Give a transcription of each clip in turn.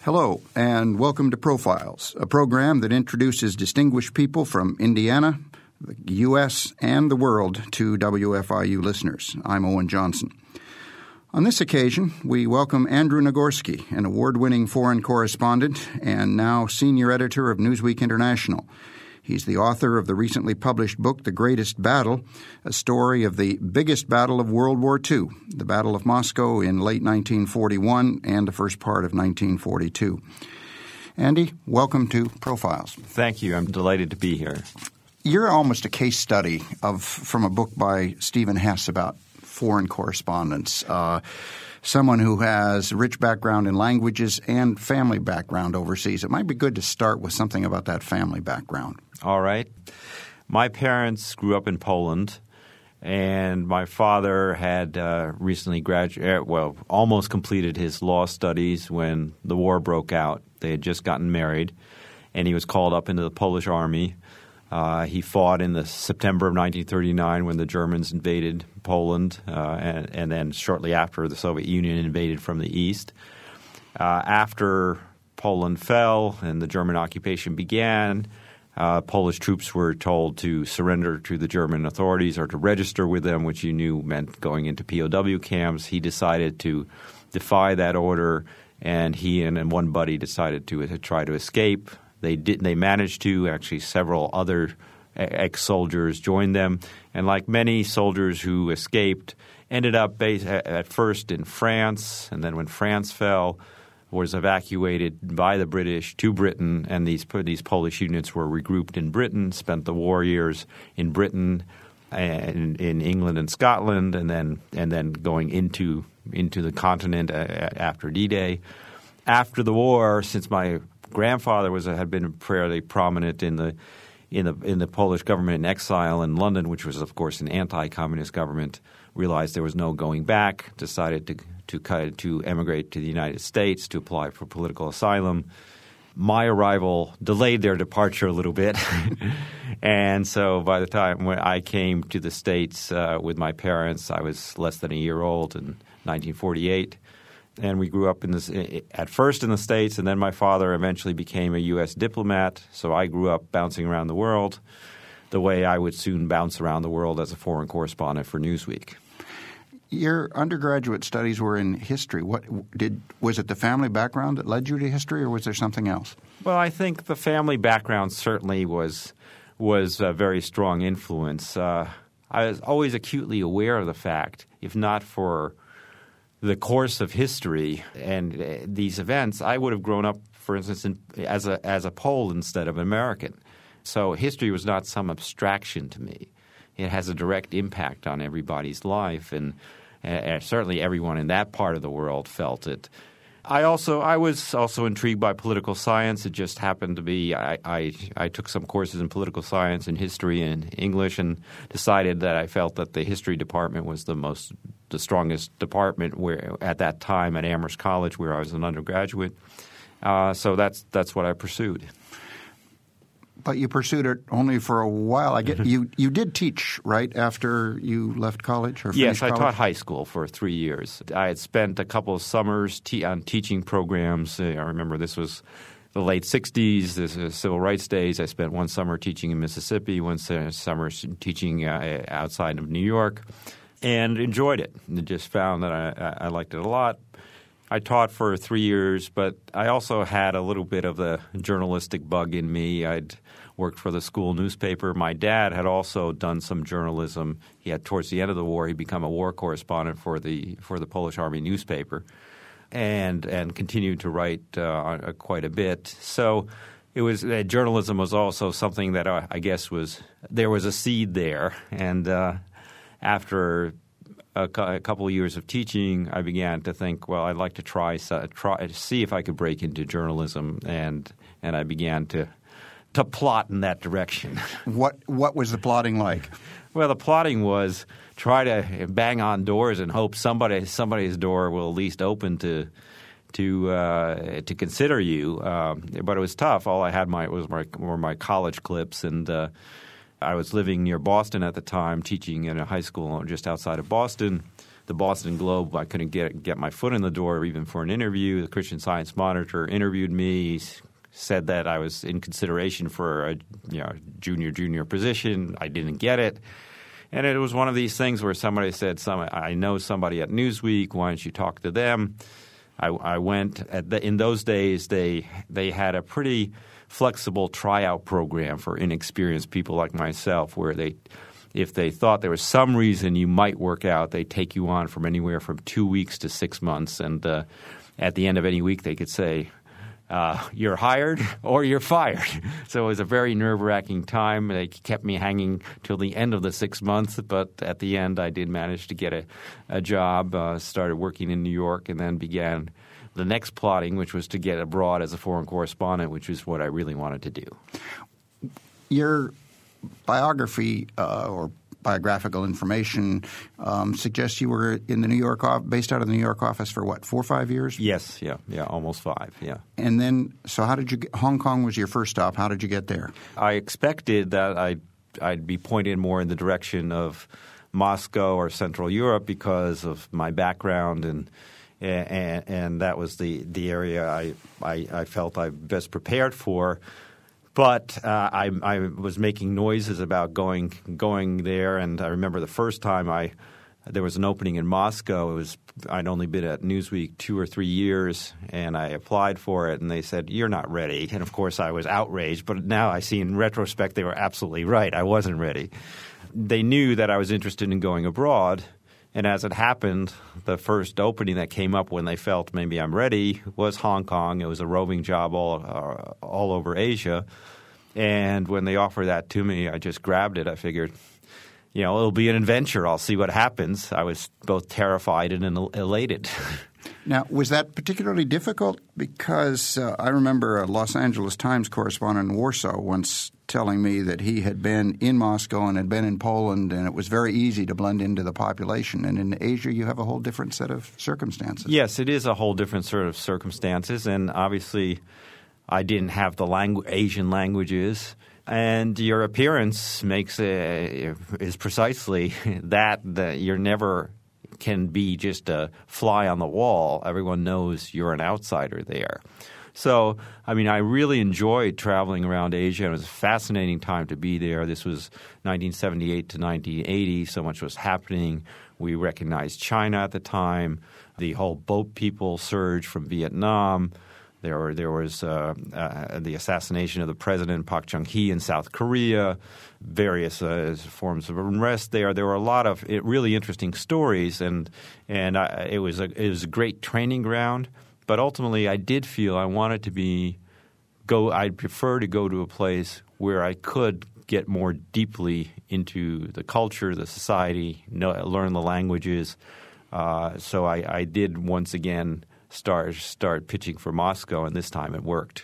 Hello, and welcome to Profiles, a program that introduces distinguished people from Indiana, the U.S., and the world to WFIU listeners. I'm Owen Johnson. On this occasion, we welcome Andrew Nagorski, an award-winning foreign correspondent and now senior editor of Newsweek International. He's the author of the recently published book, The Greatest Battle, a story of the biggest battle of World War II, the Battle of Moscow in late 1941 and the first part of 1942. Andy, welcome to Profiles. Thank you. I'm delighted to be here. You're almost a case study from a book by Stephen Hess about foreign correspondence. Someone who has a rich background in languages and family background overseas. It might be good to start with something about that family background. All right. My parents grew up in Poland, and my father had recently almost completed his law studies when the war broke out. They had just gotten married, and he was called up into the Polish army. He fought in the September of 1939 when the Germans invaded Poland, and then shortly after the Soviet Union invaded from the east. After Poland fell and the German occupation began, Polish troops were told to surrender to the German authorities or to register with them, which you knew meant going into POW camps. He decided to defy that order, and he and one buddy decided to try to escape. They managed to. Actually, several other ex-soldiers joined them. And like many soldiers who escaped, ended up at first in France, and then when France fell, was evacuated by the British to Britain, and these Polish units were regrouped in Britain, spent the war years in Britain and in England and Scotland, and then going into the continent after D-Day. After the war, since my grandfather had been fairly prominent in the Polish government in exile in London, which was, of course, an anti-communist government, realized there was no going back, decided to emigrate to the United States to apply for political asylum. My arrival delayed their departure a little bit, and so by the time when I came to the States with my parents, I was less than a year old in 1948. And we grew up at first in the States, and then my father eventually became a U.S. diplomat. So I grew up bouncing around the world the way I would soon bounce around the world as a foreign correspondent for Newsweek. Your undergraduate studies were in history. Was it the family background that led you to history, or was there something else? Well, I think the family background certainly was a very strong influence. I was always acutely aware of the fact, if not for the course of history and these events, I would have grown up, for instance, as a Pole instead of American. So history was not some abstraction to me. It has a direct impact on everybody's life, and certainly everyone in that part of the world felt it. I was also intrigued by political science. It just happened to be I took some courses in political science and history and English, and decided that I felt that the history department was the strongest department where at that time at Amherst College, where I was an undergraduate. So that's what I pursued. But you pursued it only for a while. I get you did teach, right, after you left college or finished college? Yes, I taught high school for 3 years. I had spent a couple of summers on teaching programs. I remember this was the late 60s, this was Civil Rights Days. I spent one summer teaching in Mississippi, one summer teaching outside of New York, and enjoyed it. And just found that I liked it a lot. I taught for 3 years, but I also had a little bit of the journalistic bug in me. I'd worked for the school newspaper. My dad had also done some journalism. He had, towards the end of the war, he'd become a war correspondent for the Polish Army newspaper, and continued to write quite a bit. So it was journalism was also something that I guess there was a seed there, and after a couple of years of teaching, I began to think, well, I'd like to try to see if I could break into journalism, and I began to plot in that direction. What was the plotting like? Well, the plotting was try to bang on doors and hope somebody's door will at least open to consider you. But it was tough. All I had were my college clips, and I was living near Boston at the time, teaching in a high school just outside of Boston. the Boston Globe, I couldn't get my foot in the door even for an interview. The Christian Science Monitor interviewed me, said that I was in consideration for a junior position. I didn't get it. And it was one of these things where somebody said, I know somebody at Newsweek, why don't you talk to them? I went. In those days, they had a pretty flexible tryout program for inexperienced people like myself where if they thought there was some reason you might work out, they'd take you on from anywhere from 2 weeks to 6 months. And at the end of any week, they could say, you're hired or you're fired. So it was a very nerve-wracking time. They kept me hanging till the end of the 6 months, but at the end I did manage to get a job, started working in New York, and then began the next plotting, which was to get abroad as a foreign correspondent, which is what I really wanted to do. Your biography or biographical information suggests you were in the based out of the New York office for what, 4 or 5 years? Yes, yeah, almost 5, yeah. And then, so how did you get – Hong Kong was your first stop. How did you get there? I expected that I'd be pointed more in the direction of Moscow or Central Europe because of my background, and that was the area I felt I best prepared for. But I was making noises about going there, and I remember the first time there was an opening in Moscow. I'd only been at Newsweek 2 or 3 years, and I applied for it, and they said, "You're not ready." And of course, I was outraged. But now I see in retrospect they were absolutely right. I wasn't ready. They knew that I was interested in going abroad. And as it happened, the first opening that came up when they felt maybe I'm ready was Hong Kong. It was a roving job all over Asia. And when they offered that to me, I just grabbed it. I figured, it'll be an adventure. I'll see what happens. I was both terrified and elated. Now, was that particularly difficult? Because I remember a Los Angeles Times correspondent in Warsaw once telling me that he had been in Moscow and had been in Poland, and it was very easy to blend into the population. And in Asia, you have a whole different set of circumstances. Yes, it is a whole different sort of circumstances. And obviously, I didn't have the Asian languages. And your appearance is precisely that you're never can be just a fly on the wall. Everyone knows you're an outsider there. So, I really enjoyed traveling around Asia. It was a fascinating time to be there. This was 1978 to 1980. So much was happening. We recognized China at the time, the whole boat people surge from Vietnam. There was the assassination of the president, Park Chung-hee, in South Korea, various forms of unrest there. There were a lot of really interesting stories, and it was a great training ground. But ultimately, I did feel I wanted to I'd prefer to go to a place where I could get more deeply into the culture, the society, learn the languages. So I did once again start pitching for Moscow, and this time it worked.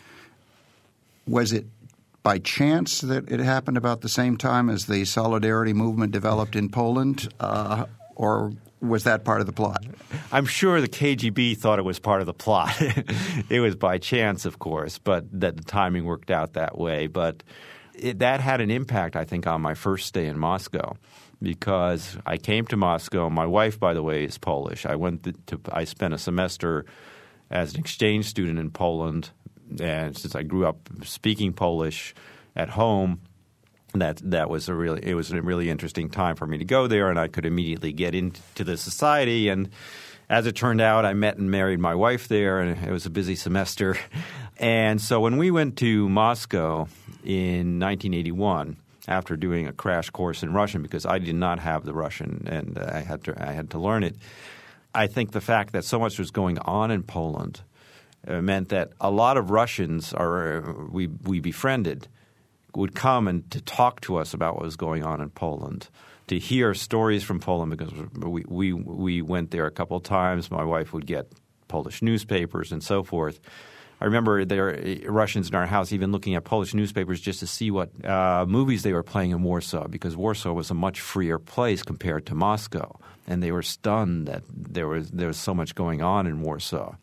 Was it by chance that it happened about the same time as the Solidarity movement developed in Poland, or was that part of the plot? I'm sure the KGB thought it was part of the plot. It was by chance, of course, but that the timing worked out that way. But that had an impact, I think, on my first stay in Moscow, because I came to Moscow. My wife, by the way, is Polish. I spent a semester as an exchange student in Poland, and since I grew up speaking Polish at home, that was a really interesting time for me to go there, and I could immediately get into the society. And as it turned out, I met and married my wife there, and it was a busy semester. And so when we went to Moscow in 1981, after doing a crash course in Russian, because I did not have the Russian and I had to learn it, I think the fact that so much was going on in Poland meant that a lot of Russians we befriended would come and to talk to us about what was going on in Poland, to hear stories from Poland, because we went there a couple of times. My wife would get Polish newspapers and so forth. I remember there were Russians in our house even looking at Polish newspapers just to see what movies they were playing in Warsaw, because Warsaw was a much freer place compared to Moscow, and they were stunned that there was so much going on in Warsaw.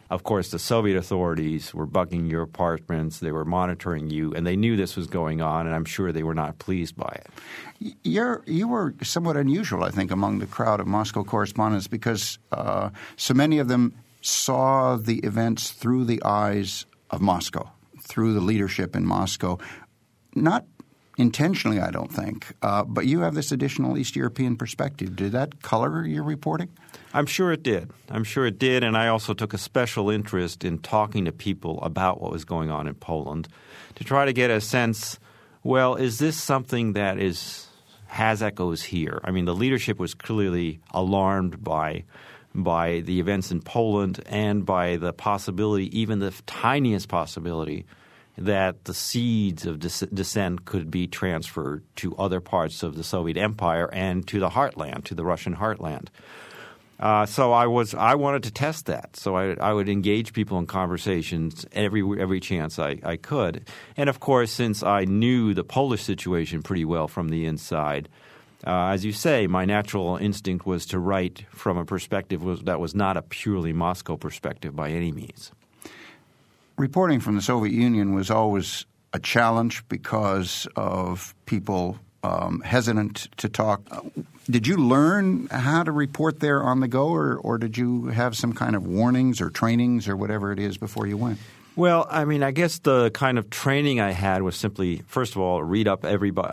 Of course, the Soviet authorities were bugging your apartments. They were monitoring you, and they knew this was going on, and I'm sure they were not pleased by it. You were somewhat unusual, I think, among the crowd of Moscow correspondents because so many of them saw the events through the eyes of Moscow, through the leadership in Moscow. Not intentionally, I don't think, but you have this additional East European perspective. Did that color your reporting? I'm sure it did. And I also took a special interest in talking to people about what was going on in Poland to try to get a sense, well, is this something that has echoes here? I mean, the leadership was clearly alarmed by the events in Poland and by the possibility, even the tiniest possibility, that the seeds of dissent could be transferred to other parts of the Soviet Empire and to the heartland, to the Russian heartland. So I wanted to test that. So I would engage people in conversations every chance I could. And of course, since I knew the Polish situation pretty well from the inside, as you say, my natural instinct was to write from a perspective that was not a purely Moscow perspective by any means. Reporting from the Soviet Union was always a challenge because of people hesitant to talk. Did you learn how to report there on the go, or did you have some kind of warnings or trainings or whatever it is before you went? Well, I mean, I guess the kind of training I had was simply, first of all, read up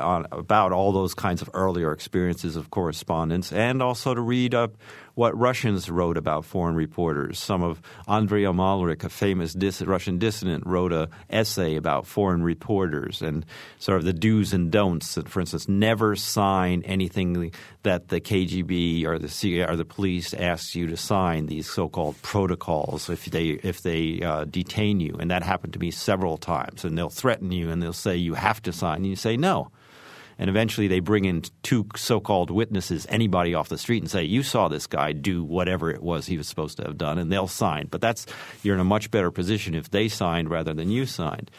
about all those kinds of earlier experiences of correspondence, and also to read up what Russians wrote about foreign reporters. Some of Andrei Amalrik, a famous Russian dissident, wrote an essay about foreign reporters and sort of the do's and don'ts. For instance, never sign anything that the KGB or the CIA or the police asks you to sign, these so-called protocols, if they detain you. And that happened to me several times. And they'll threaten you and they'll say you have to sign. And you say no. And eventually they bring in two so-called witnesses, anybody off the street, and say, you saw this guy do whatever it was he was supposed to have done, and they'll sign. But you're in a much better position if they signed rather than you signed.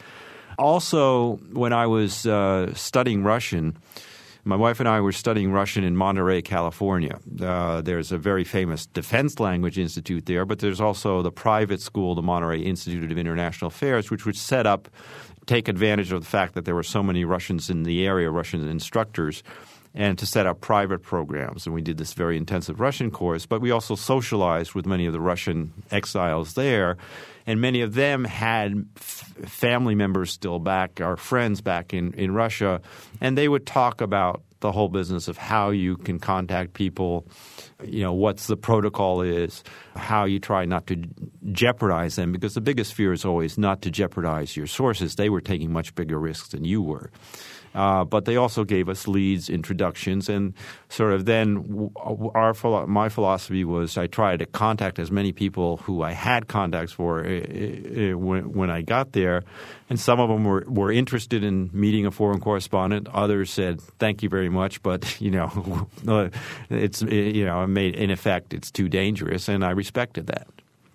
Also, when I was studying Russian, my wife and I were studying Russian in Monterey, California. There's a very famous defense language institute there, but there's also the private school, the Monterey Institute of International Affairs, which was set up take advantage of the fact that there were so many Russians in the area, Russian instructors, and to set up private programs. And we did this very intensive Russian course, but we also socialized with many of the Russian exiles there. And many of them had family members still back, our friends back in Russia, and they would talk about the whole business of how you can contact people, what's the protocol is, how you try not to jeopardize them, because the biggest fear is always not to jeopardize your sources. They were taking much bigger risks than you were. But they also gave us leads, introductions, and sort of then my philosophy was I tried to contact as many people who I had contacts for when I got there, and some of them were interested in meeting a foreign correspondent. Others said, "Thank you very much, but it's in effect it's too dangerous," and I respected that.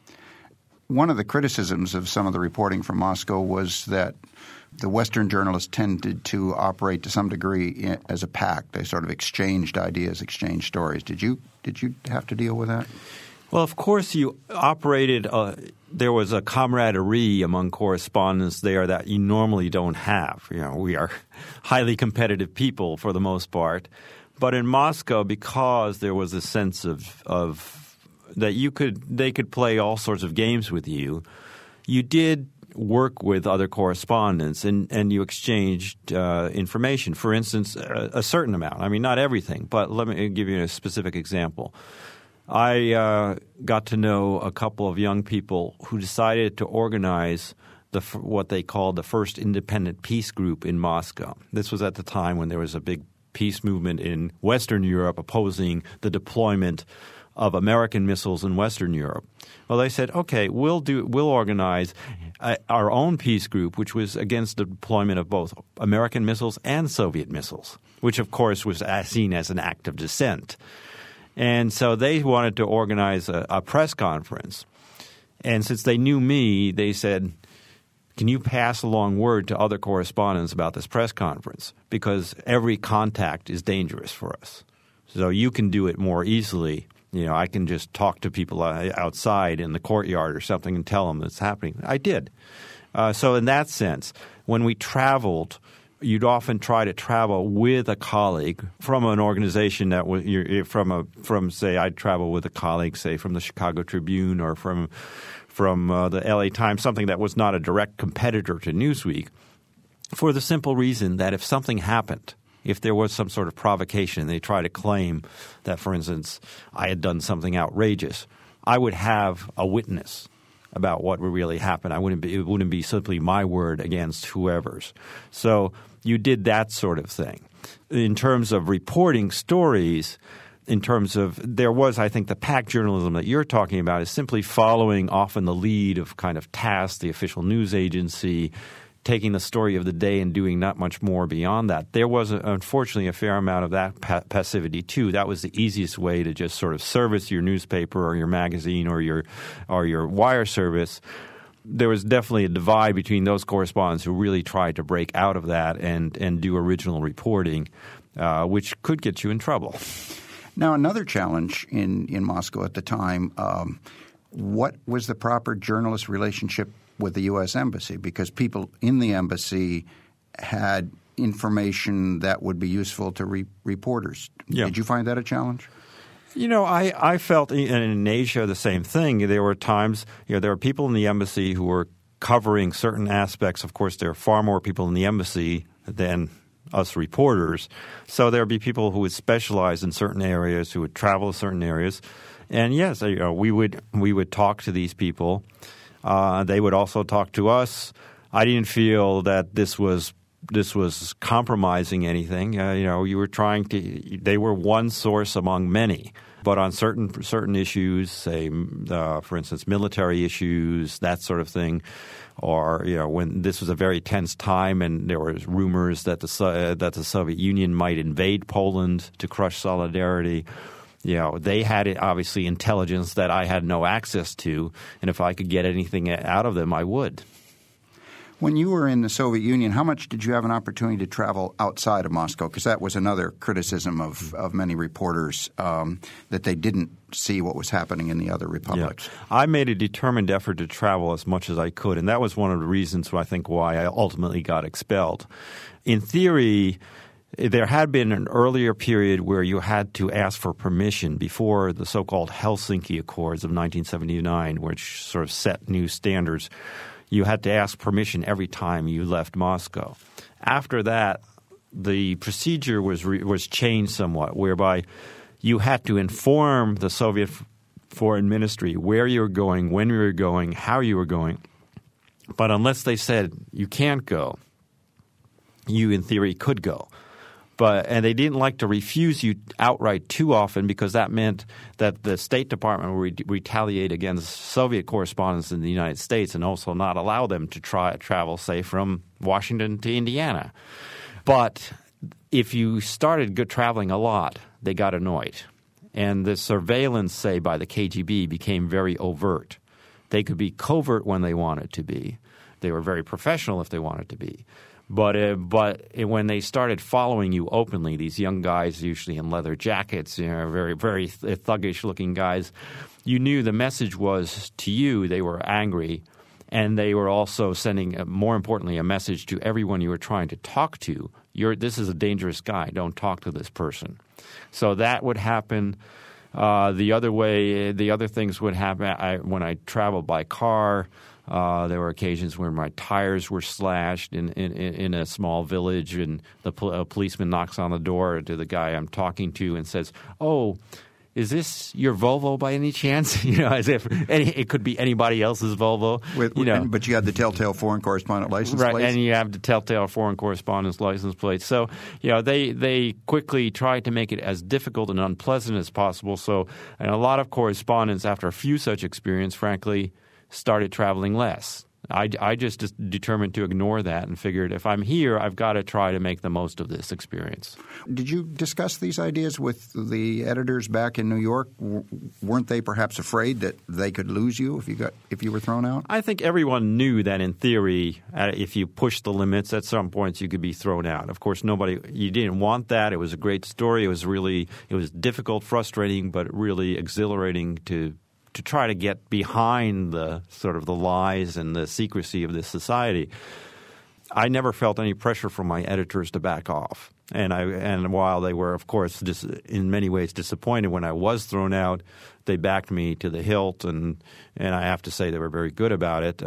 One of the criticisms of some of the reporting from Moscow was that the Western journalists tended to operate to some degree as a pack. They sort of exchanged ideas, exchanged stories. Did you have to deal with that? Well, of course you operated there was a camaraderie among correspondents there that you normally don't have. We are highly competitive people for the most part. But in Moscow, because there was a sense of that they could play all sorts of games with you, you did work with other correspondents and you exchanged information. For instance, a certain amount. I mean, not everything, but let me give you a specific example. I got to know a couple of young people who decided to organize what they called the first independent peace group in Moscow. This was at the time when there was a big peace movement in Western Europe opposing the deployment of American missiles in Western Europe. Well, they said, okay, we'll organize our own peace group, which was against the deployment of both American missiles and Soviet missiles, which of course was seen as an act of dissent. And so they wanted to organize a press conference. And since they knew me, they said, can you pass along word to other correspondents about this press conference? Because every contact is dangerous for us. So you can do it more easily I can just talk to people outside in the courtyard or something and tell them it's happening. I did. So in that sense, when we traveled, you'd often try to travel with a colleague from an organization that was from say I'd travel with a colleague, say from the Chicago Tribune or from the LA Times, something that was not a direct competitor to Newsweek, for the simple reason that if something happened, if there was some sort of provocation, they try to claim that, for instance, I had done something outrageous, I would have a witness about what would really happen. It wouldn't be simply my word against whoever's. So you did that sort of thing. In terms of reporting stories, there was, I think, the pack journalism that you're talking about is simply following often the lead of kind of TASS, the official news agency, taking the story of the day and doing not much more beyond that. There was, unfortunately, a fair amount of that passivity too. That was the easiest way to just sort of service your newspaper or your magazine or your wire service. There was definitely a divide between those correspondents who really tried to break out of that and do original reporting, which could get you in trouble. Now, another challenge in Moscow at the time, what was the proper journalist relationship with the U.S. Embassy? Because people in the embassy had information that would be useful to reporters. Yeah. Did you find that a challenge? I felt in Asia the same thing. There were times there were people in the embassy who were covering certain aspects. Of course, there are far more people in the embassy than us reporters. So there would be people who would specialize in certain areas, who would travel to certain areas. And yes, we would talk to these people. They would also talk to us. I didn't feel that this was compromising anything. You were trying to. They were one source among many. But on certain issues, say, for instance, military issues, that sort of thing, or when this was a very tense time and there were rumors that the Soviet Union might invade Poland to crush Solidarity. They had obviously intelligence that I had no access to, and if I could get anything out of them, I would. When you were in the Soviet Union, how much did you have an opportunity to travel outside of Moscow? Because that was another criticism of many reporters, that they didn't see what was happening in the other republics. Yeah. I made a determined effort to travel as much as I could, and that was one of the reasons I think why I ultimately got expelled. In theory, there had been an earlier period where you had to ask for permission before the so-called Helsinki Accords of 1979, which sort of set new standards. You had to ask permission every time you left Moscow. After that, the procedure was changed somewhat, whereby you had to inform the Soviet Foreign Ministry where you were going, when you were going, how you were going. But unless they said you can't go, you in theory could go. And they didn't like to refuse you outright too often because that meant that the State Department would retaliate against Soviet correspondents in the United States and also not allow them to travel, say, from Washington to Indiana. But if you started traveling a lot, they got annoyed. And the surveillance, say, by the KGB became very overt. They could be covert when they wanted to be. They were very professional if they wanted to be. But when they started following you openly, these young guys, usually in leather jackets, very, very thuggish-looking guys, you knew the message was to you they were angry, and they were also sending, more importantly, a message to everyone you were trying to talk to. This is a dangerous guy. Don't talk to this person. So that would happen. The other things would happen when I traveled by car. There were occasions where my tires were slashed in a small village, and a policeman knocks on the door to the guy I'm talking to and says, "Oh, is this your Volvo by any chance?" As if it could be anybody else's Volvo. But you had the telltale foreign correspondent license plate. Right, and you have the telltale foreign correspondence license plate. So, they quickly tried to make it as difficult and unpleasant as possible. So, and a lot of correspondents, after a few such experience, frankly, started traveling less. I just determined to ignore that and figured if I'm here, I've got to try to make the most of this experience. Did you discuss these ideas with the editors back in New York? Weren't they perhaps afraid that they could lose you if you were thrown out? I think everyone knew that in theory, if you pushed the limits, at some points you could be thrown out. Of course, you didn't want that. It was a great story. It was difficult, frustrating, but really exhilarating to try to get behind the sort of the lies and the secrecy of this society. I never felt any pressure from my editors to back off. And while they were, of course, in many ways disappointed when I was thrown out, they backed me to the hilt, and I have to say they were very good about it.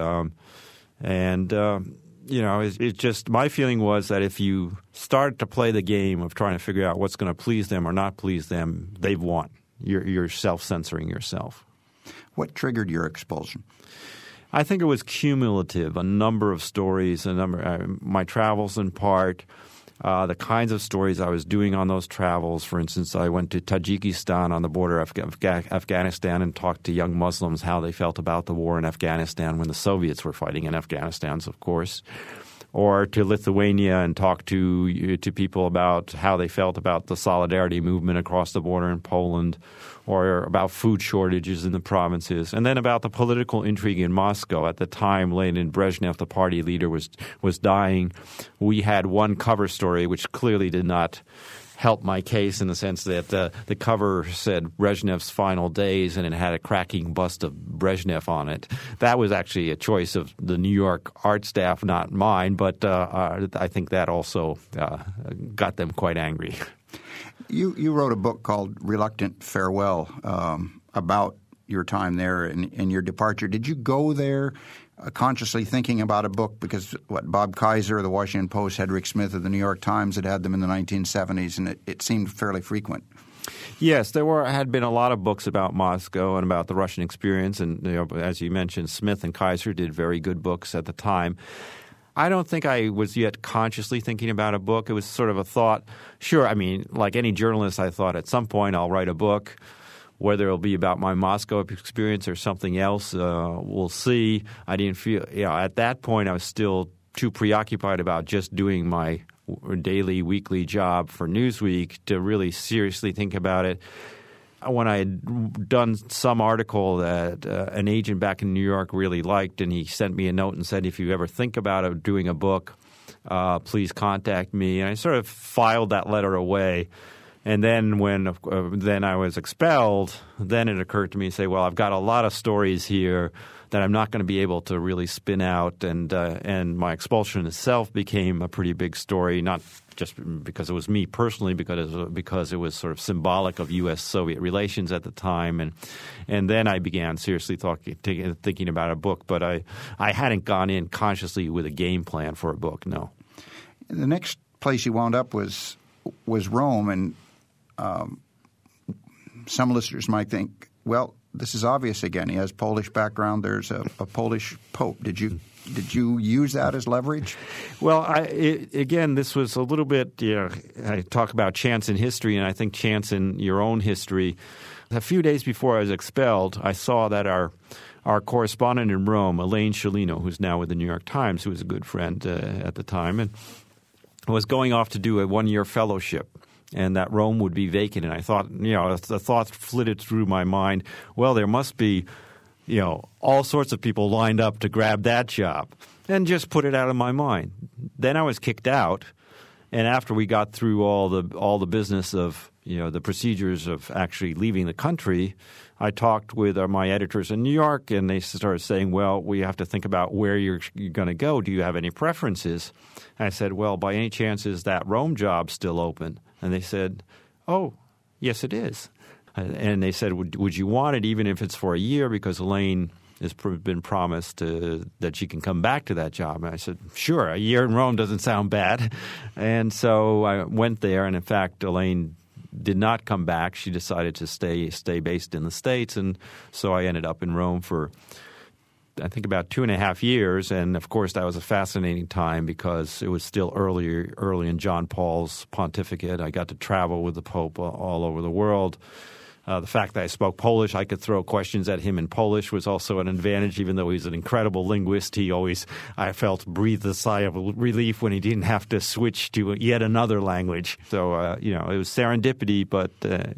It just my feeling was that if you start to play the game of trying to figure out what's going to please them or not please them, they've won. You're self-censoring yourself. What triggered your expulsion? I think it was cumulative, a number of stories, my travels in part, the kinds of stories I was doing on those travels. For instance, I went to Tajikistan on the border of Afghanistan and talked to young Muslims how they felt about the war in Afghanistan when the Soviets were fighting in Afghanistan, of course. Or to Lithuania and talk to people about how they felt about the solidarity movement across the border in Poland, or about food shortages in the provinces, and then about the political intrigue in Moscow. At the time, Leonid Brezhnev, the party leader, was dying. We had one cover story which clearly did not help my case in the sense that the cover said Brezhnev's final days and it had a cracking bust of Brezhnev on it. That was actually a choice of the New York art staff, not mine, but I think that also got them quite angry. You wrote a book called Reluctant Farewell about your time there and your departure. Did you go there consciously thinking about a book? Because Bob Kaiser of the Washington Post, Hedrick Smith of the New York Times had them in the 1970s, and it seemed fairly frequent. Yes, had been a lot of books about Moscow and about the Russian experience, and as you mentioned, Smith and Kaiser did very good books at the time. I don't think I was yet consciously thinking about a book. It was sort of a thought. Sure, I mean, like any journalist, I thought at some point I'll write a book. Whether it'll be about my Moscow experience or something else, we'll see. I didn't feel at that point I was still too preoccupied about just doing my daily, weekly job for Newsweek to really seriously think about it. When I had done some article that an agent back in New York really liked, and he sent me a note and said, if you ever think about doing a book, please contact me. And I sort of filed that letter away. And then then I was expelled, then it occurred to me to say, well, I've got a lot of stories here that I'm not going to be able to really spin out. And my expulsion itself became a pretty big story, not just because it was me personally, because it was sort of symbolic of U.S.-Soviet relations at the time. And then I began seriously thinking about a book. But I hadn't gone in consciously with a game plan for a book, no. The next place you wound up was Rome, and some listeners might think, well, this is obvious again. He has Polish background. There's a Polish pope. Did you use that as leverage? Well, again, this was a little bit I talk about chance in history, and I think chance in your own history. A few days before I was expelled, I saw that our correspondent in Rome, Elaine Sciolino, who's now with the New York Times, who was a good friend at the time, and was going off to do a one-year fellowship, and that Rome would be vacant. And I thought, the thought flitted through my mind, well, there must be, all sorts of people lined up to grab that job, and just put it out of my mind. Then I was kicked out, and after we got through all the business of, the procedures of actually leaving the country, I talked with my editors in New York, and they started saying, well, we have to think about where you're going to go. Do you have any preferences? And I said, well, by any chance, is that Rome job still open? And they said, oh, yes, it is. And they said, would you want it even if it's for a year? Because Elaine has been promised that she can come back to that job. And I said, sure, a year in Rome doesn't sound bad. And so I went there, and in fact, Elaine did not come back. She decided to stay based in the States, and so I ended up in Rome for, I think, about 2.5 years. And of course, that was a fascinating time because it was still early in John Paul's pontificate. I got to travel with the Pope all over the world. The fact that I spoke Polish, I could throw questions at him in Polish was also an advantage. Even though he's an incredible linguist, he always, I felt, breathed a sigh of relief when he didn't have to switch to yet another language. So, it was serendipity, but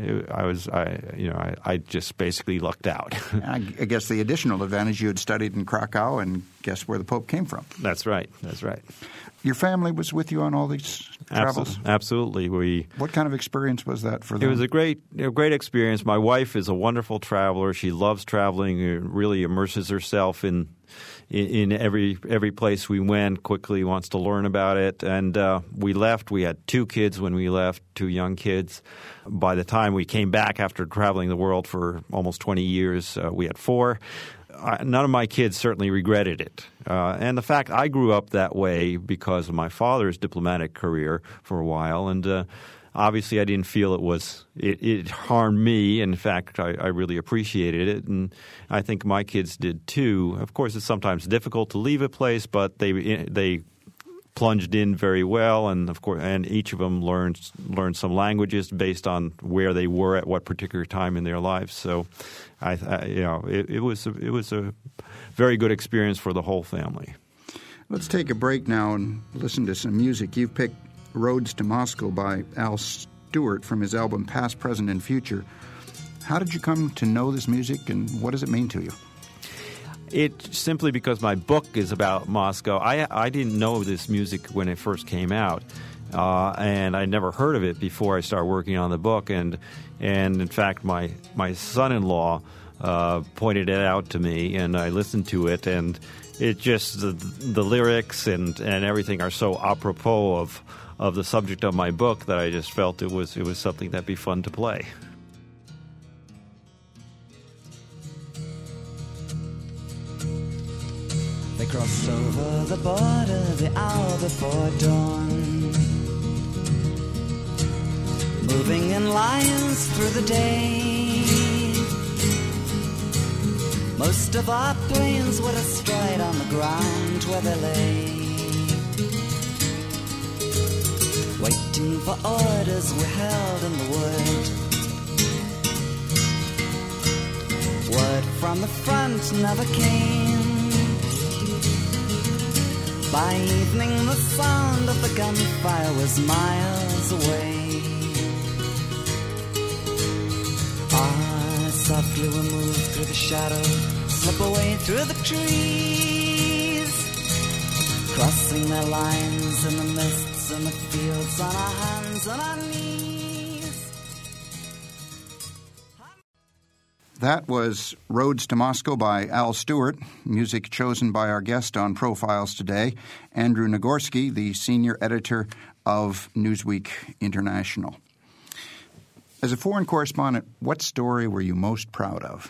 I just basically lucked out. I guess the additional advantage, you had studied in Krakow and guess where the Pope came from. That's right. Your family was with you on all these travels? Absolutely. What kind of experience was that for them? It was a great experience. My wife is a wonderful traveler. She loves traveling. Really immerses herself in every place we went. Quickly wants to learn about it. And we left. We had 2 kids when we left, 2 young kids. By the time we came back after traveling the world for almost 20 years, we had 4. None of my kids certainly regretted it. And the fact I grew up that way because of my father's diplomatic career for a while. And obviously I didn't feel it harmed me. In fact, I really appreciated it. And I think my kids did too. Of course, it's sometimes difficult to leave a place, but they plunged in very well, and of course, and each of them learned some languages based on where they were at what particular time in their lives. So, it was a very good experience for the whole family. Let's take a break now and listen to some music. You've picked "Roads to Moscow" by Al Stewart from his album Past, Present, and Future. How did you come to know this music, and what does it mean to you? It's simply because my book is about Moscow. I didn't know this music when it first came out, and I never heard of it before I started working on the book. And in fact, my son-in-law pointed it out to me, and I listened to it, and it just the lyrics and everything are so apropos of the subject of my book that I just felt it was something that'd be fun to play. They crossed over the border the hour before dawn, moving in lines through the day. Most of our planes were astride on the ground where they lay, waiting for orders we held in the wood. Word from the front never came. By evening the sound of the gunfire was miles away. Softly we moved through the shadow, slip away through the trees, crossing their lines in the mists and the fields, on our hands and our knees. That was "Roads to Moscow" by Al Stewart, music chosen by our guest on Profiles today, Andrew Nagorski, the senior editor of Newsweek International. As a foreign correspondent, what story were you most proud of?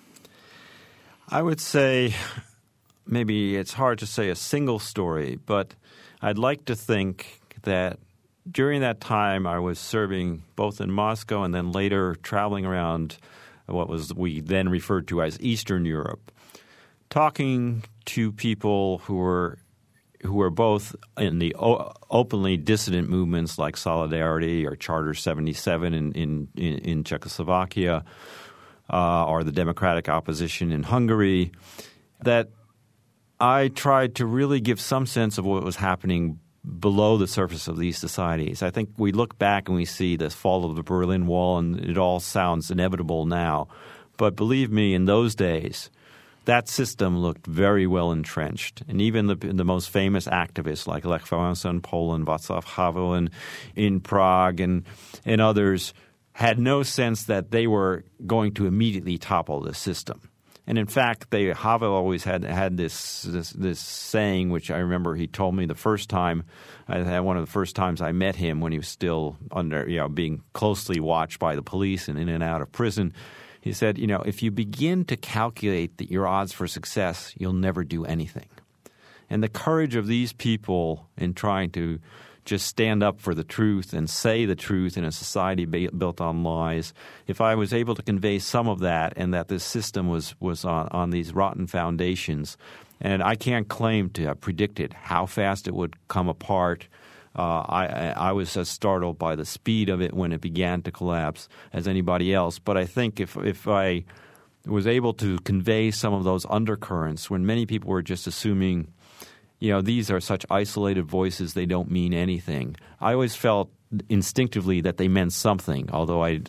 I would say maybe it's hard to say a single story, but I'd like to think that during that time I was serving both in Moscow and then later traveling around what we then referred to as Eastern Europe, talking to people who were both in the openly dissident movements like Solidarity or Charter 77 in Czechoslovakia or the democratic opposition in Hungary, that I tried to really give some sense of what was happening below the surface of these societies. I think we look back and we see the fall of the Berlin Wall and it all sounds inevitable now. But believe me, in those days, that system looked very well entrenched. And even the most famous activists like Lech Wałęsa in Poland, Václav Havel in Prague, and others had no sense that they were going to immediately topple the system. And in fact, Havel always had this saying, which I remember he told me the first time. I had one of the first times I met him when he was still under, being closely watched by the police and in and out of prison. He said, if you begin to calculate your odds for success, you'll never do anything. And the courage of these people in trying to just stand up for the truth and say the truth in a society built on lies, if I was able to convey some of that and that this system was on these rotten foundations, and I can't claim to have predicted how fast it would come apart, I was as startled by the speed of it when it began to collapse as anybody else. But I think if I was able to convey some of those undercurrents when many people were just assuming, these are such isolated voices, they don't mean anything. I always felt instinctively that they meant something, although I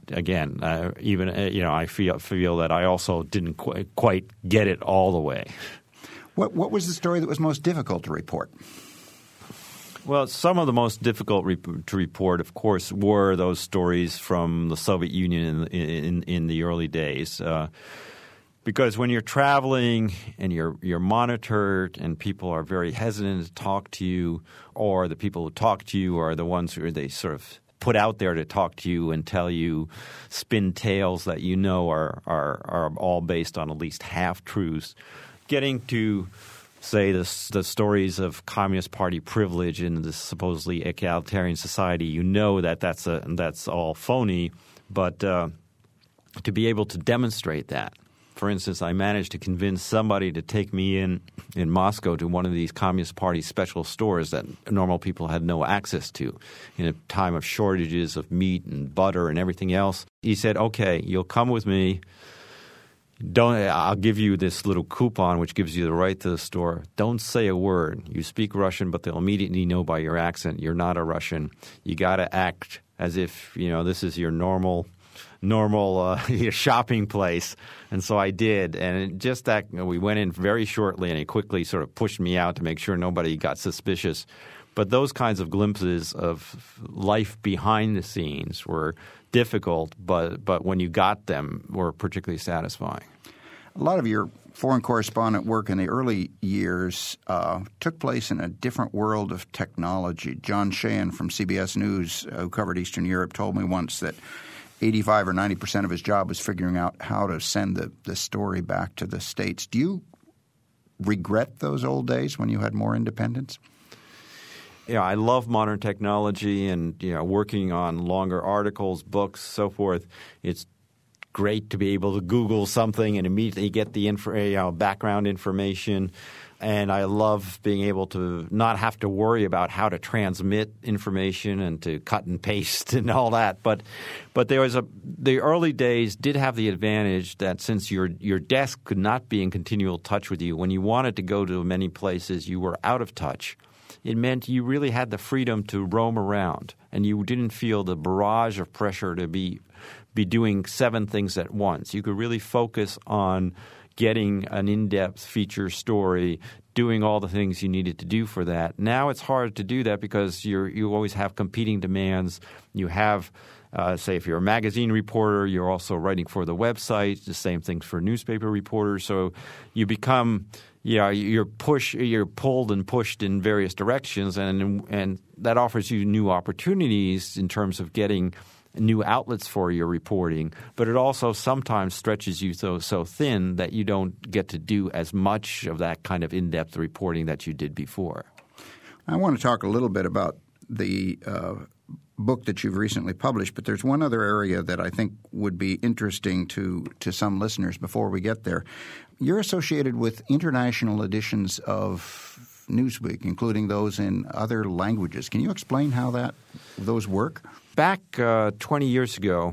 feel that I also didn't quite get it all the way. What was the story that was most difficult to report? Well, some of the most difficult to report, of course, were those stories from the Soviet Union in the early days. Because when you're traveling and you're monitored and people are very hesitant to talk to you, or the people who talk to you are the ones who they sort of put out there to talk to you and tell you spin tales that are all based on at least half-truths, getting to say the stories of Communist Party privilege in this supposedly egalitarian society, that's all phony, but to be able to demonstrate that. For instance, I managed to convince somebody to take me in Moscow to one of these Communist Party special stores that normal people had no access to in a time of shortages of meat and butter and everything else. He said, okay, you'll come with me. I'll give you this little coupon which gives you the right to the store. Don't say a word. You speak Russian, but they'll immediately know by your accent you're not a Russian. You got to act as if this is your normal your shopping place. And so I did. And just that we went in very shortly, and he quickly sort of pushed me out to make sure nobody got suspicious. But those kinds of glimpses of life behind the scenes were difficult, but when you got them, were particularly satisfying. A lot of your foreign correspondent work in the early years took place in a different world of technology. John Sheehan from CBS News, who covered Eastern Europe, told me once that 85 or 90% of his job was figuring out how to send the story back to the States. Do you regret those old days when you had more independence? Yeah, I love modern technology and working on longer articles, books, so forth. It's great to be able to Google something and immediately get the background information. And I love being able to not have to worry about how to transmit information and to cut and paste and all that. But the early days did have the advantage that since your desk could not be in continual touch with you, when you wanted to go to many places, you were out of touch. It meant you really had the freedom to roam around, and you didn't feel the barrage of pressure to be doing 7 things at once. You could really focus on getting an in-depth feature story, doing all the things you needed to do for that. Now it's hard to do that because you always have competing demands. You have say if you're a magazine reporter, you're also writing for the website. The same thing for newspaper reporters. So you become you're pulled and pushed in various directions, and that offers you new opportunities in terms of getting new outlets for your reporting, but it also sometimes stretches you so thin that you don't get to do as much of that kind of in-depth reporting that you did before. I want to talk a little bit about the book that you've recently published, but there's one other area that I think would be interesting to some listeners before we get there. You're associated with international editions of Newsweek, including those in other languages. Can you explain how those work? Back 20 years ago,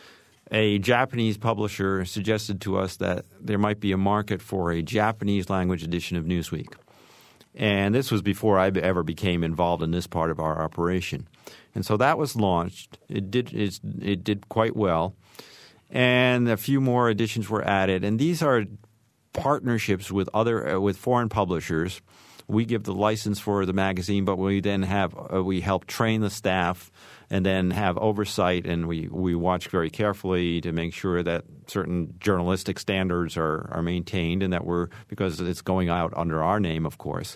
a Japanese publisher suggested to us that there might be a market for a Japanese language edition of Newsweek. And this was before I ever became involved in this part of our operation. And so that was launched. It did quite well. And a few more editions were added. And these are partnerships with foreign publishers. We give the license for the magazine, but we then we help train the staff and then have oversight, and we watch very carefully to make sure that certain journalistic standards are maintained, and that because it's going out under our name, of course.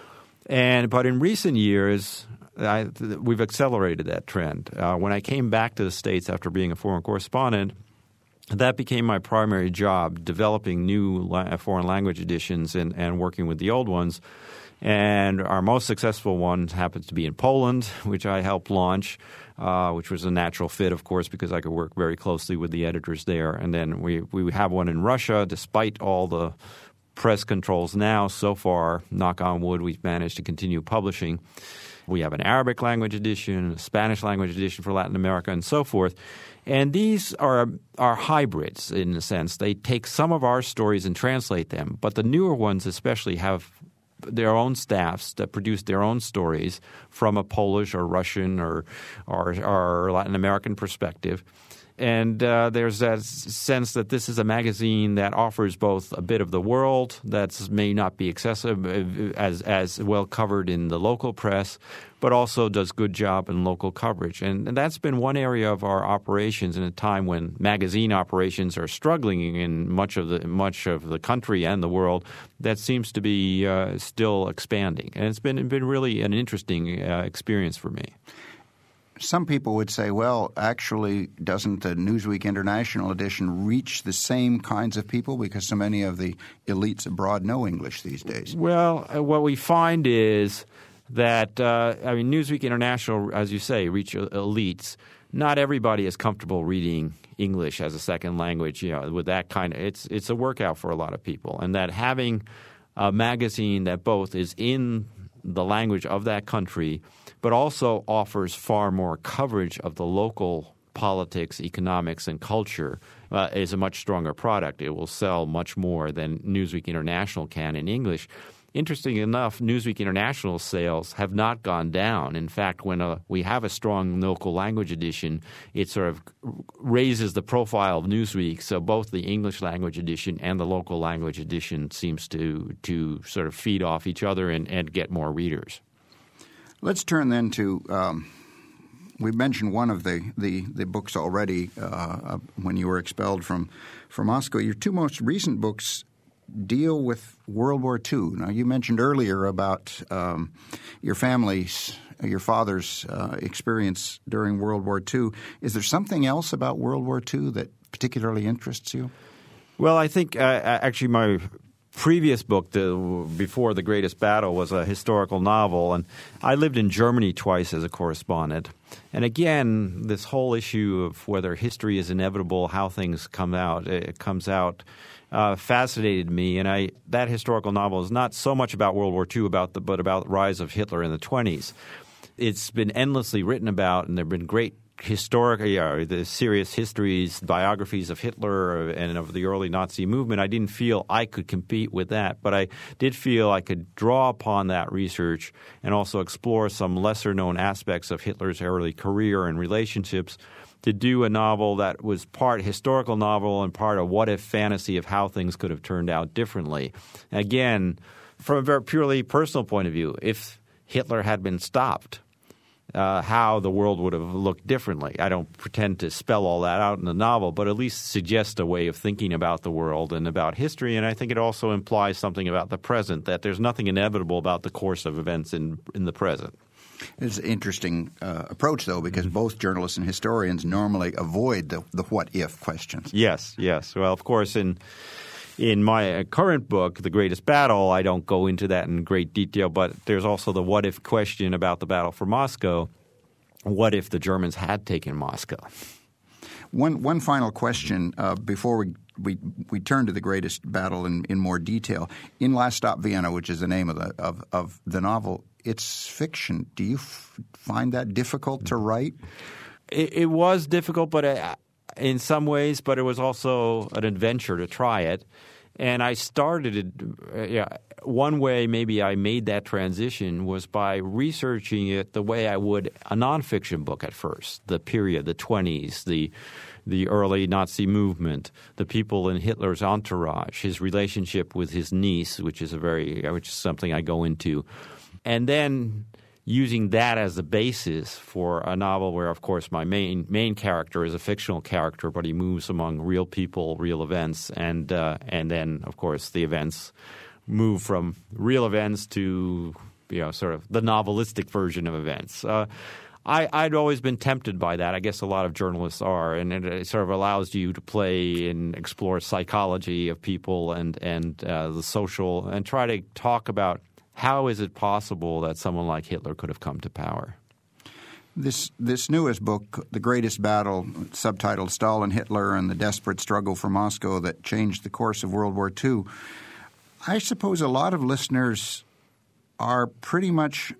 But in recent years, we've accelerated that trend. When I came back to the States after being a foreign correspondent, that became my primary job, developing new foreign language editions and working with the old ones. And our most successful one happens to be in Poland, which I helped launch, which was a natural fit, of course, because I could work very closely with the editors there. And then we have one in Russia. Despite all the press controls now, so far, knock on wood, we've managed to continue publishing. We have an Arabic language edition, a Spanish language edition for Latin America, and so forth. And these are hybrids in a sense. They take some of our stories and translate them, but the newer ones especially have their own staffs that produce their own stories from a Polish or Russian or Latin American perspective. And there's that sense that this is a magazine that offers both a bit of the world that may not be excessive as well covered in the local press, but also does good job in local coverage. And that's been one area of our operations in a time when magazine operations are struggling in much of the country and the world. That seems to be still expanding. And it's been really an interesting experience for me. Some people would say, well, actually, doesn't the Newsweek International edition reach the same kinds of people because so many of the elites abroad know English these days? Well, what we find is that, Newsweek International, as you say, reach elites. Not everybody is comfortable reading English as a second language, with that kind of – it's a workout for a lot of people. And that having a magazine that both is in the language of that country – but also offers far more coverage of the local politics, economics, and culture is a much stronger product. It will sell much more than Newsweek International can in English. Interesting enough, Newsweek International sales have not gone down. In fact, when we have a strong local language edition, it sort of raises the profile of Newsweek. So both the English language edition and the local language edition seems to sort of feed off each other and get more readers. Let's turn then to we mentioned one of the books already when you were expelled from Moscow. Your two most recent books deal with World War II. Now, you mentioned earlier about your father's experience during World War II. Is there something else about World War II that particularly interests you? Well, I think actually my previous book, Before the Greatest Battle, was a historical novel, and I lived in Germany twice as a correspondent. And again, this whole issue of whether history is inevitable, how things come out, fascinated me. And that historical novel is not so much about World War II, but about the rise of Hitler in the 1920s. It's been endlessly written about, and there have been great the serious histories, biographies of Hitler and of the early Nazi movement. I didn't feel I could compete with that, but I did feel I could draw upon that research and also explore some lesser-known aspects of Hitler's early career and relationships to do a novel that was part historical novel and part a what-if fantasy of how things could have turned out differently. Again, from a very purely personal point of view, if Hitler had been stopped, how the world would have looked differently. I don't pretend to spell all that out in the novel, but at least suggest a way of thinking about the world and about history. And I think it also implies something about the present, that there's nothing inevitable about the course of events in the present. It's an interesting approach, though, because both journalists and historians normally avoid the what-if questions. Yes. Well, of course, in my current book, The Greatest Battle, I don't go into that in great detail, but there's also the what-if question about the battle for Moscow. What if the Germans had taken Moscow? One final question before we turn to The Greatest Battle in more detail. In Last Stop Vienna, which is the name of the novel, it's fiction. Do you find that difficult to write? It was difficult, but in some ways, but it was also an adventure to try it. And I started it one way maybe I made that transition was by researching it the way I would a nonfiction book at first, the period, the 1920s, the early Nazi movement, the people in Hitler's entourage, his relationship with his niece, which is something I go into. And then using that as the basis for a novel where, of course, my main character is a fictional character, but he moves among real people, real events, and then, of course, the events move from real events to sort of the novelistic version of events. I'd always been tempted by that. I guess a lot of journalists are, and it sort of allows you to play and explore psychology of people and the social, and try to talk about how is it possible that someone like Hitler could have come to power? This newest book, The Greatest Battle, subtitled Stalin, Hitler, and the Desperate Struggle for Moscow That Changed the Course of World War II, I suppose a lot of listeners are pretty much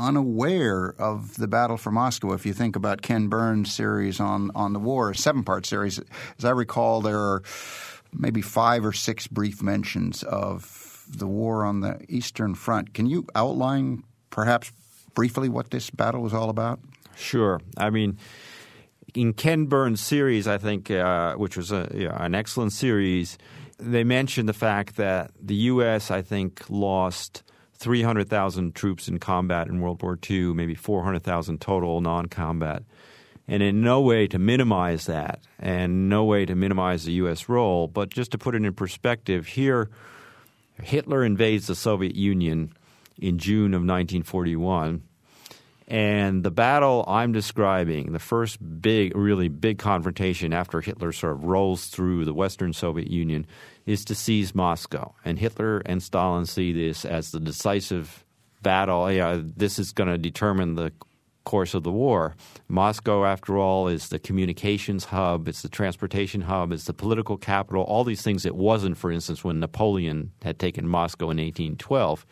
unaware of the battle for Moscow. If you think about Ken Burns' series on the war, a 7-part series, as I recall, there are maybe 5 or 6 brief mentions of the war on the Eastern Front. Can you outline perhaps briefly what this battle was all about? Sure. I mean, in Ken Burns' series, I think, which was an excellent series, they mentioned the fact that the U.S., I think, lost 300,000 troops in combat in World War II, maybe 400,000 total non-combat. And in no way to minimize that and no way to minimize the U.S. role, but just to put it in perspective, here Hitler invades the Soviet Union in June of 1941. And the battle I'm describing, the first really big confrontation after Hitler sort of rolls through the Western Soviet Union, is to seize Moscow. And Hitler and Stalin see this as the decisive battle. This is going to determine the course of the war. Moscow, after all, is the communications hub, it's the transportation hub, it's the political capital, all these things it wasn't, for instance, when Napoleon had taken Moscow in 1812.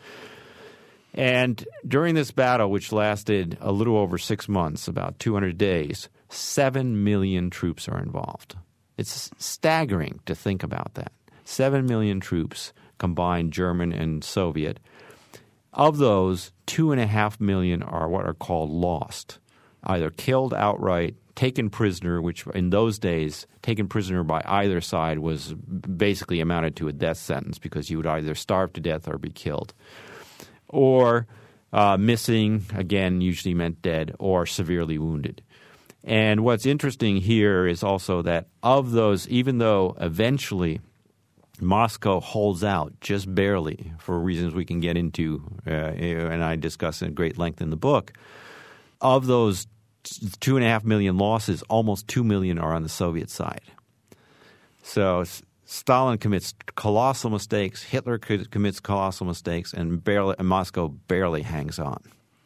And during this battle, which lasted a little over 6 months, about 200 days, 7 million troops are involved. It's staggering to think about that. 7 million troops, combined German and Soviet. Of those, 2.5 million are what are called lost, either killed outright, taken prisoner, which in those days, taken prisoner by either side was basically amounted to a death sentence because you would either starve to death or be killed. Or missing, again, usually meant dead, or severely wounded. And what's interesting here is also that of those, even though eventually Moscow holds out just barely for reasons we can get into and I discuss in great length in the book, of those 2.5 million losses, almost 2 million are on the Soviet side. So Stalin commits colossal mistakes, Hitler commits colossal mistakes, and Moscow barely hangs on.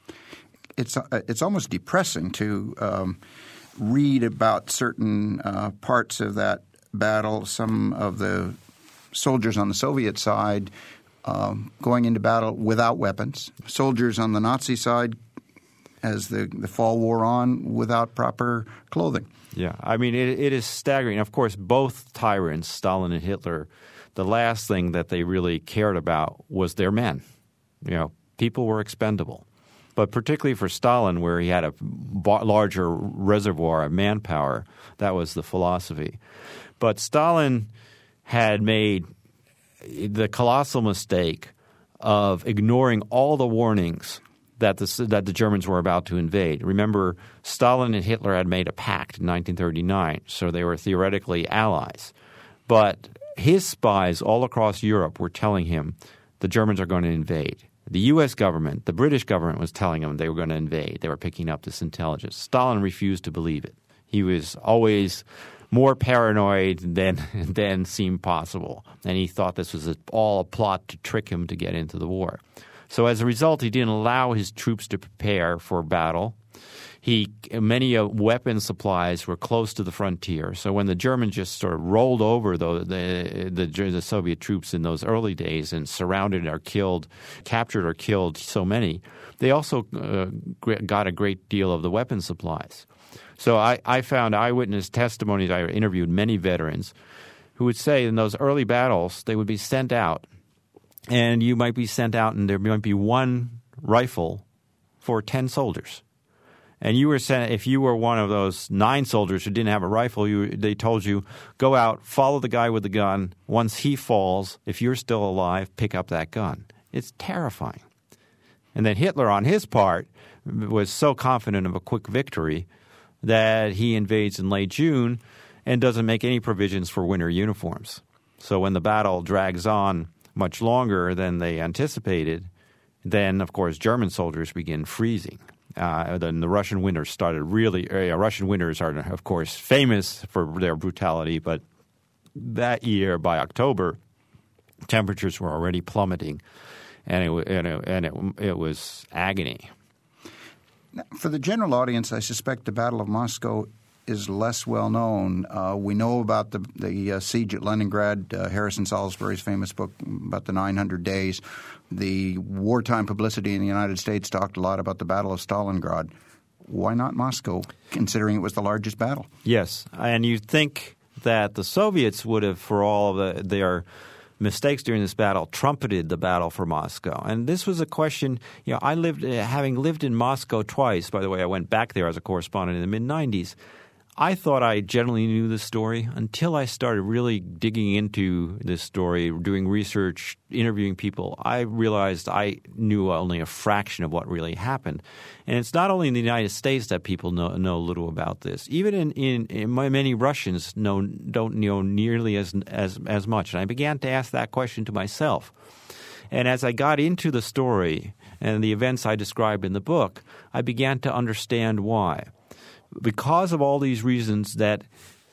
It's almost depressing to read about certain parts of that battle. Some of the soldiers on the Soviet side going into battle without weapons. Soldiers on the Nazi side, as the fall wore on, without proper clothing. Yeah, I mean, it is staggering. Of course, both tyrants, Stalin and Hitler, the last thing that they really cared about was their men. People were expendable. But particularly for Stalin, where he had a larger reservoir of manpower, that was the philosophy. But Stalin had made the colossal mistake of ignoring all the warnings that the Germans were about to invade. Remember, Stalin and Hitler had made a pact in 1939, so they were theoretically allies. But his spies all across Europe were telling him the Germans are going to invade. The U.S. government, the British government was telling him they were going to invade. They were picking up this intelligence. Stalin refused to believe it. He was always more paranoid than seemed possible, and he thought this was all a plot to trick him to get into the war. So as a result, he didn't allow his troops to prepare for battle. Many weapon supplies were close to the frontier. So when the Germans just sort of rolled over the Soviet troops in those early days and captured or killed so many, they also got a great deal of the weapon supplies. So I found eyewitness testimonies. I interviewed many veterans who would say in those early battles they would be sent out, and you might be sent out and there might be one rifle for 10 soldiers. And you were sent, if you were one of those 9 soldiers who didn't have a rifle, they told you, go out, follow the guy with the gun. Once he falls, if you're still alive, pick up that gun. It's terrifying. And then Hitler, on his part, was so confident of a quick victory that he invades in late June and doesn't make any provisions for winter uniforms. So when the battle drags on much longer than they anticipated, then, of course, German soldiers begin freezing. Then the Russian winters started really Russian winters are, of course, famous for their brutality, but that year, by October, temperatures were already plummeting, and it was agony. For the general audience, I suspect the Battle of Moscow is less well known. We know about the siege at Leningrad, Harrison Salisbury's famous book about the 900 days. The wartime publicity in the United States talked a lot about the Battle of Stalingrad. Why not Moscow, considering it was the largest battle? Yes, and you'd think that the Soviets would have, for all of their mistakes during this battle, trumpeted the battle for Moscow. And this was a question, I having lived in Moscow twice. By the way, I went back there as a correspondent in the mid-'90s. I thought I generally knew the story until I started really digging into this story, doing research, interviewing people. I realized I knew only a fraction of what really happened. And it's not only in the United States that people know little about this. Even in many Russians don't know nearly as much. And I began to ask that question to myself. And as I got into the story and the events I described in the book, I began to understand why. Because of all these reasons that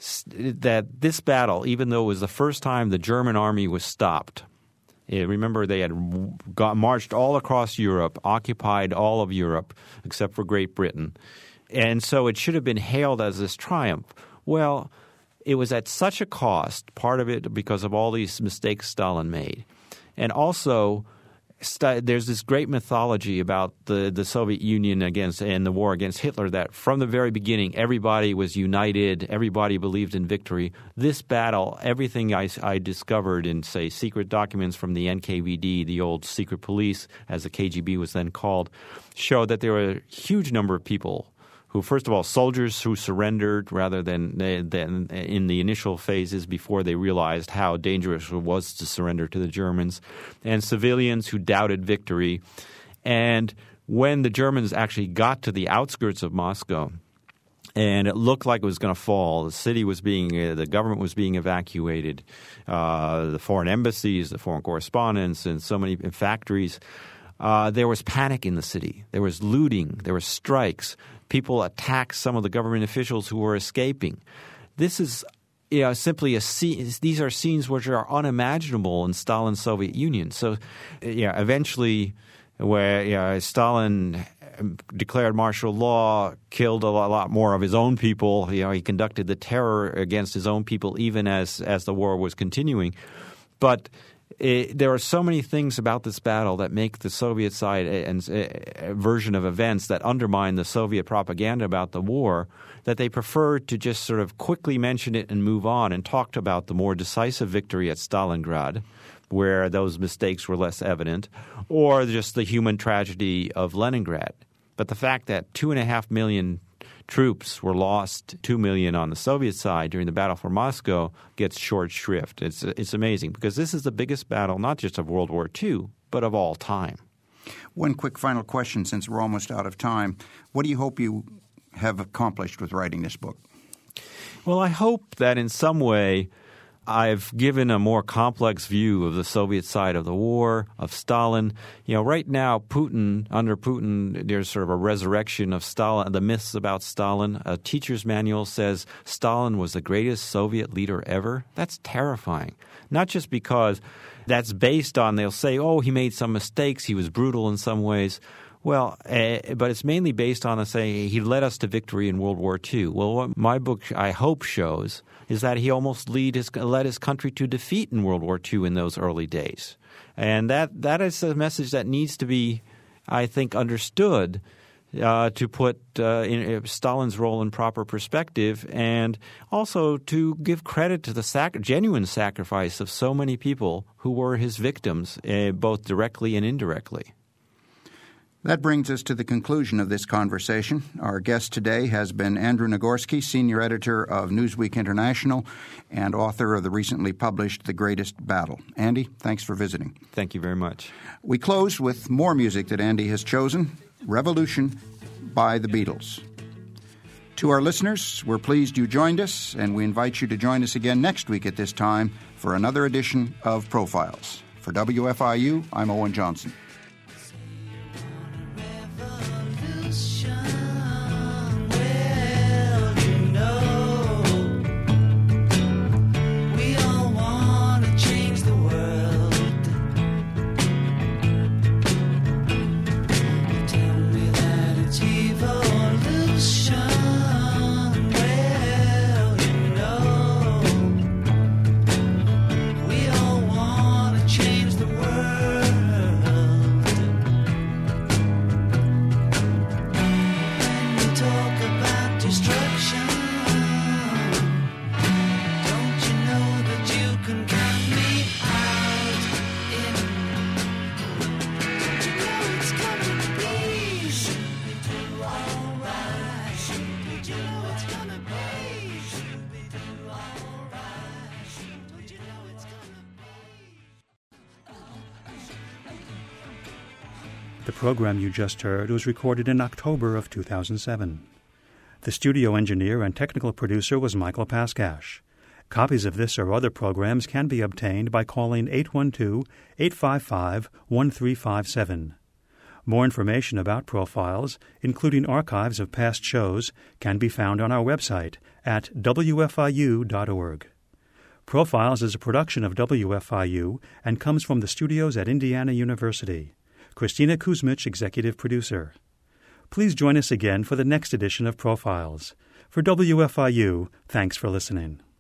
this battle, even though it was the first time the German army was stopped, remember they had marched all across Europe, occupied all of Europe except for Great Britain, and so it should have been hailed as this triumph. Well, it was at such a cost, part of it because of all these mistakes Stalin made, and also there's this great mythology about the Soviet Union and the war against Hitler that from the very beginning everybody was united, everybody believed in victory. This battle, everything I discovered in, say, secret documents from the NKVD, the old secret police, as the KGB was then called, showed that there were a huge number of people who, first of all, soldiers who surrendered rather than in the initial phases before they realized how dangerous it was to surrender to the Germans, and civilians who doubted victory. And when the Germans actually got to the outskirts of Moscow and it looked like it was going to fall, the government was being evacuated, the foreign embassies, the foreign correspondents, and so many factories, there was panic in the city. There was looting. There were strikes. People attacked some of the government officials who were escaping. This is simply a scene. These are scenes which are unimaginable in Stalin's Soviet Union. So, eventually, where Stalin declared martial law, killed a lot more of his own people. He conducted the terror against his own people even as the war was continuing. But there are so many things about this battle that make the Soviet side a version of events that undermine the Soviet propaganda about the war that they preferred to just sort of quickly mention it and move on and talked about the more decisive victory at Stalingrad, where those mistakes were less evident, or just the human tragedy of Leningrad. But the fact that 2.5 million troops were lost, 2 million on the Soviet side during the battle for Moscow, gets short shrift. It's amazing because this is the biggest battle not just of World War II, but of all time. One quick final question since we're almost out of time. What do you hope you have accomplished with writing this book? Well, I hope that in some way I've given a more complex view of the Soviet side of the war, of Stalin. Right now, under Putin, there's sort of a resurrection of Stalin, the myths about Stalin. A teacher's manual says Stalin was the greatest Soviet leader ever. That's terrifying. Not just because that's based on, they'll say, he made some mistakes, he was brutal in some ways. Well, but it's mainly based on saying he led us to victory in World War II. Well, what my book, I hope, shows is that he almost led his country to defeat in World War II in those early days. And that is a message that needs to be, I think, understood to put Stalin's role in proper perspective and also to give credit to the genuine sacrifice of so many people who were his victims, both directly and indirectly. That brings us to the conclusion of this conversation. Our guest today has been Andrew Nagorski, senior editor of Newsweek International and author of the recently published The Greatest Battle. Andy, thanks for visiting. Thank you very much. We close with more music that Andy has chosen, Revolution by the Beatles. To our listeners, we're pleased you joined us, and we invite you to join us again next week at this time for another edition of Profiles. For WFIU, I'm Owen Johnson. Tell me that it's evolution. Well, The program you just heard was recorded in October of 2007. The studio engineer and technical producer was Michael Paskash. Copies of this or other programs can be obtained by calling 812-855-1357. More information about Profiles, including archives of past shows, can be found on our website at wfiu.org. Profiles is a production of WFIU and comes from the studios at Indiana University. Christina Kuzmich, executive producer. Please join us again for the next edition of Profiles. For WFIU, thanks for listening.